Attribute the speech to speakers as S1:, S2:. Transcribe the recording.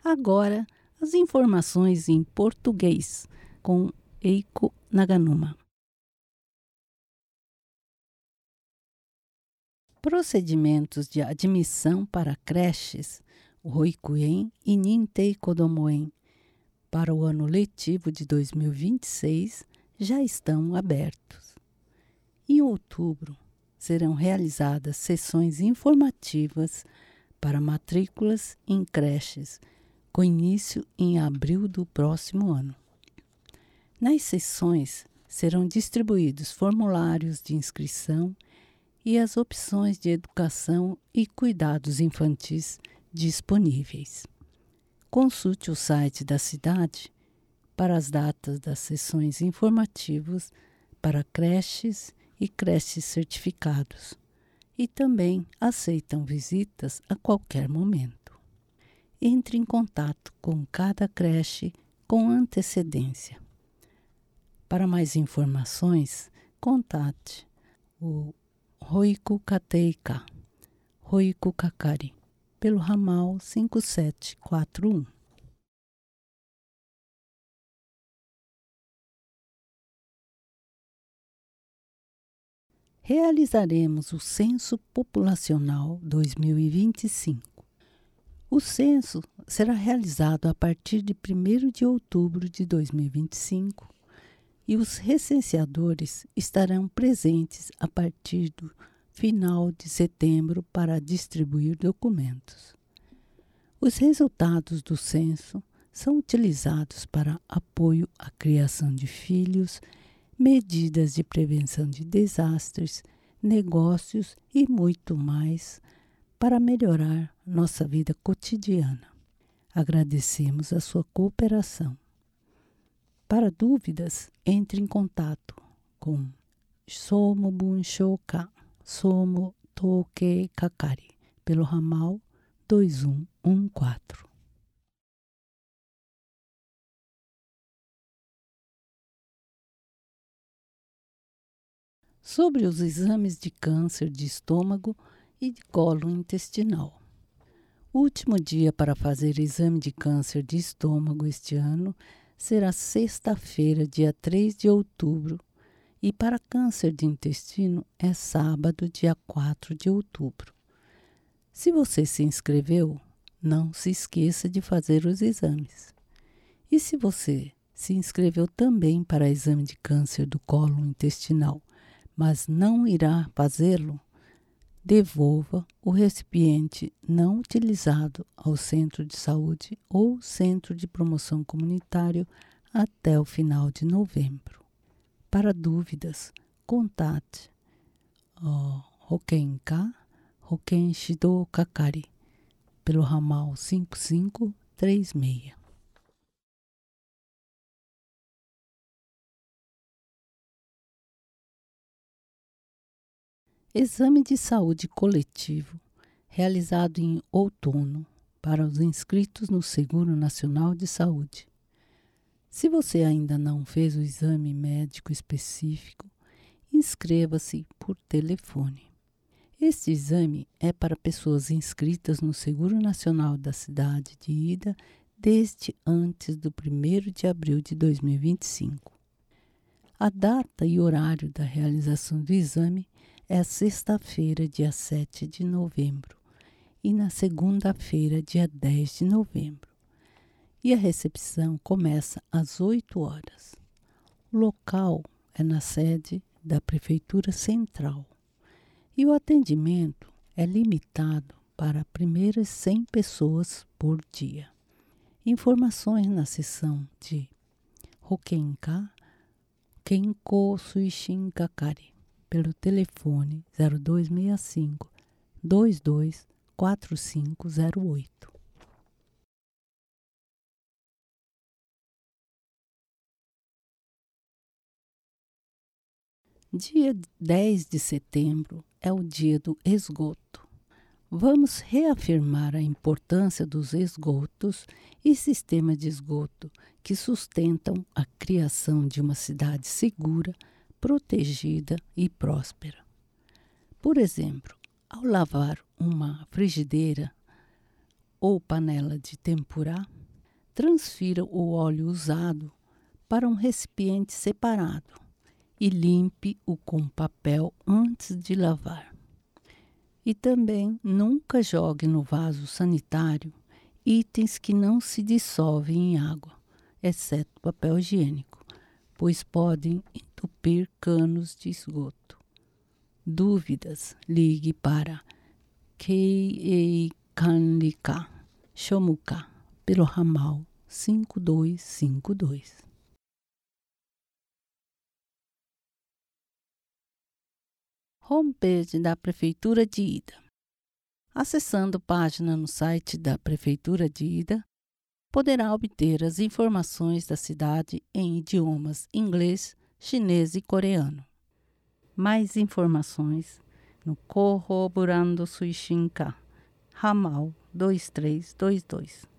S1: Agora, as informações em português com Eiko Naganuma. Procedimentos de admissão para creches Roikuen e Nintei Kodomoen para o ano letivo de 2026 já estão abertos. Em outubro, serão realizadas sessões informativas para matrículas em creches, com início em abril do próximo ano. Nas sessões, serão distribuídos formulários de inscrição e as opções de educação e cuidados infantis disponíveis. Consulte o site da cidade para as datas das sessões informativas para creches e creches certificados e também aceitam visitas a qualquer momento. Entre em contato com cada creche com antecedência. Para mais informações, contate o Roiku Kateika, Roiku Kakari, pelo ramal 5741. Realizaremos o Censo Populacional 2025. O censo será realizado a partir de 1º de outubro de 2025 e os recenseadores estarão presentes a partir do final de setembro para distribuir documentos. Os resultados do censo são utilizados para apoio à criação de filhos, medidas de prevenção de desastres, negócios e muito mais para melhorar nossa vida cotidiana. Agradecemos a sua cooperação. Para dúvidas, entre em contato com Somo Bunshoka, Somo Toke Kakari, pelo ramal 2114. Sobre os exames de câncer de estômago e de colo intestinal. O último dia para fazer exame de câncer de estômago este ano será sexta-feira, dia 3 de outubro, e para câncer de intestino é sábado, dia 4 de outubro. Se você se inscreveu, não se esqueça de fazer os exames. E se você se inscreveu também para exame de câncer do colo intestinal, mas não irá fazê-lo, devolva o recipiente não utilizado ao centro de saúde ou centro de promoção comunitário até o final de novembro. Para dúvidas, contate Hokenka, Hoken Shido Kakari, pelo ramal 5536. Exame de saúde coletivo, realizado em outono, para os inscritos no Seguro Nacional de Saúde. Se você ainda não fez o exame médico específico, inscreva-se por telefone. Este exame é para pessoas inscritas no Seguro Nacional da cidade de ida desde antes do 1º de abril de 2025. A data e horário da realização do exame é sexta-feira, dia 7 de novembro, e na segunda-feira, dia 10 de novembro. E a recepção começa às 8 horas. O local é na sede da Prefeitura Central. E o atendimento é limitado para primeiras 100 pessoas por dia. Informações na seção de Hokenka, Kenko Suishin Kakari, pelo telefone 0265 224508. Dia 10 de setembro é o dia do esgoto. Vamos reafirmar a importância dos esgotos e sistemas de esgoto que sustentam a criação de uma cidade segura, protegida e próspera. Por exemplo, ao lavar uma frigideira, ou panela de tempurá, transfira o óleo usado para um recipiente separado e limpe-o com papel antes de lavar. E também nunca jogue no vaso sanitário itens que não se dissolvem em água, exceto papel higiênico, pois podem entupir canos de esgoto. Dúvidas? Ligue para K.A. Kanlika Shomuka pelo ramal 5252. Homepage da Prefeitura de Ida. Acessando página no site da Prefeitura de Ida, poderá obter as informações da cidade em idiomas inglês, chinês e coreano. Mais informações no Corroborando Suishinka, ramal 2322.